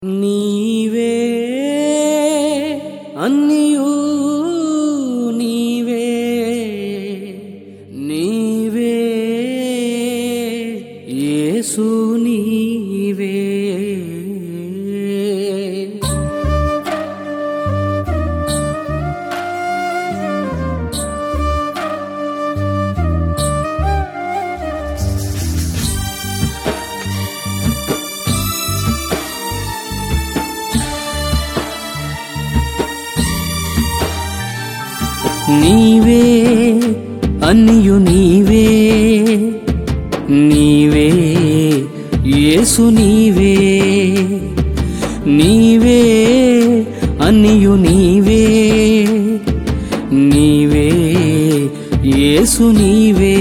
నీవే అన్నియు నీవే నీవే యేసు నీవే నీవే అన్నియు నీవే నీవే యేసు నీవే నీవే అన్నియు నీవే నీవే యేసు నీవే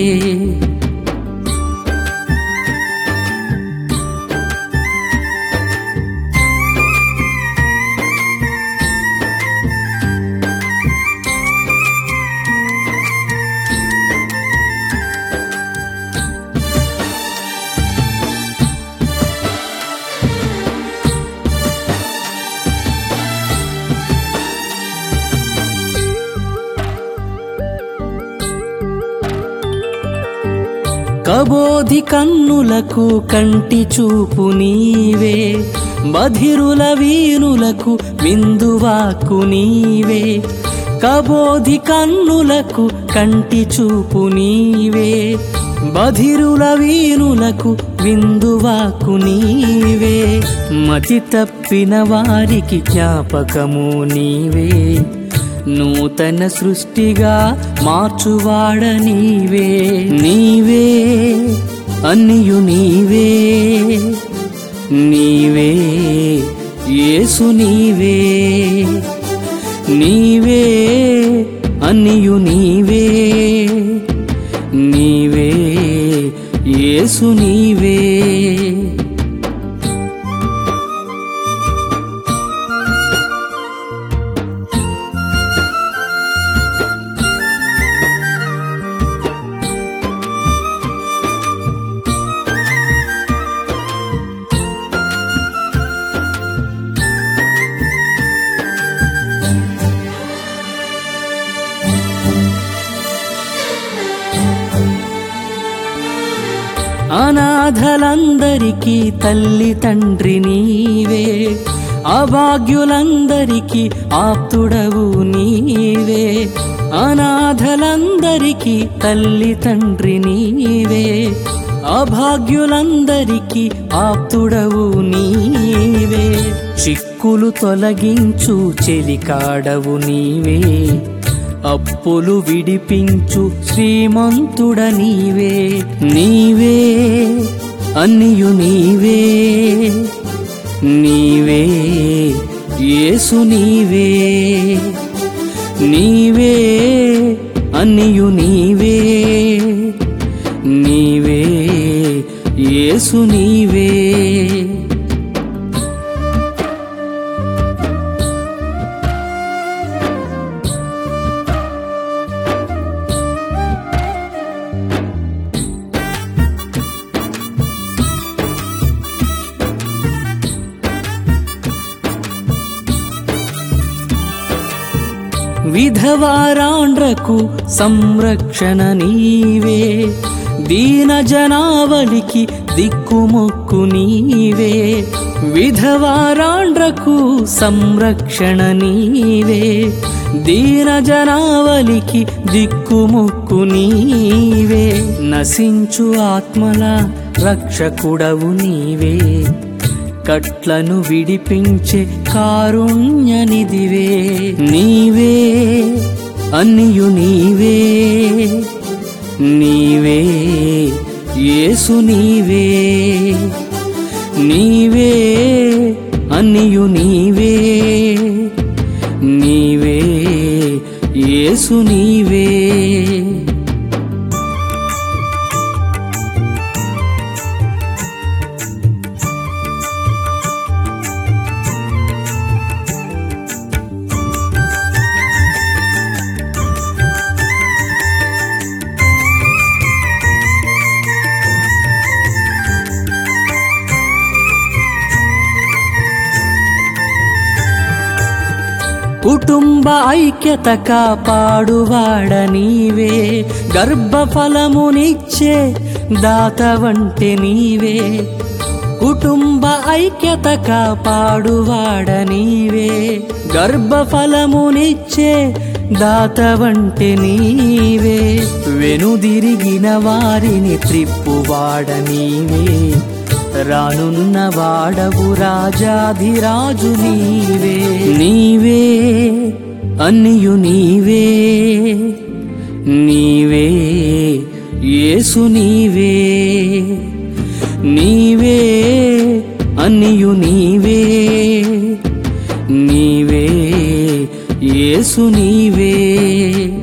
కబోధి కన్నులకు కంటి చూపు నీవే బధిరుల వీనులకు విందువాకు నీవే కబోధి కన్నులకు కంటి చూపు నీవే బధిరుల వీనులకు విందువాకు నీవే మతి తప్పిన వారికి జ్ఞాపకము నీవే నూతన సృష్టిగా మార్చువాడ నీవే నీవే అన్నియు నీవే నీవే యేసు నీవే నీవే అన్నియు నీవే నీవే యేసు నీవే అనాథలందరికీ తల్లి తండ్రి నీవే అభాగ్యులందరికీ ఆప్తుడవు నీవే అనాథలందరికీ తల్లి తండ్రి నీవే అభాగ్యులందరికీ ఆప్తుడవు నీవే చిక్కులు తొలగించు చెలికాడవు నీవే అప్పులు విడిపించు శ్రీమంతుడ నీవే నీవే అన్నియు నీవే నీవే యేసు నీవే నీవే అన్నియు నీవే నీవే యేసు నీవే విధవారాండ్రకు సంరక్షణ నీవే దీన జనావళికి దిక్కుమొక్కు నీవే విధవారాండ్రకు సంరక్షణ నీవే దీన జనావళికి దిక్కుమొక్కు నీవే నశించు ఆత్మల రక్షకుడవు నీవే కట్లను విడిపించే కారుణ్యనిధివే నీవే అన్నియు నీవే నీవే యేసు నీవే నీవే అన్నియు నీవే నీవే యేసు నీవే కుటుంబ ఐక్యత కాపాడువాడ నీవే, గర్భఫలమునిచ్చే దాతవంటే నీవే. కుటుంబ ఐక్యత కాపాడువాడ నీవే, గర్భఫలమునిచ్చే దాతవంటే నీవే. వెనుదిరిగిన వారిని త్రిప్పువాడ నీవే, రానున్న వాడవు రాజాధిరాజు నీవే. నీవే అన్నియు నీవే, నీవే యేసు నీవే. నీవే అన్నియు నీవే, నీవే యేసు నీవే.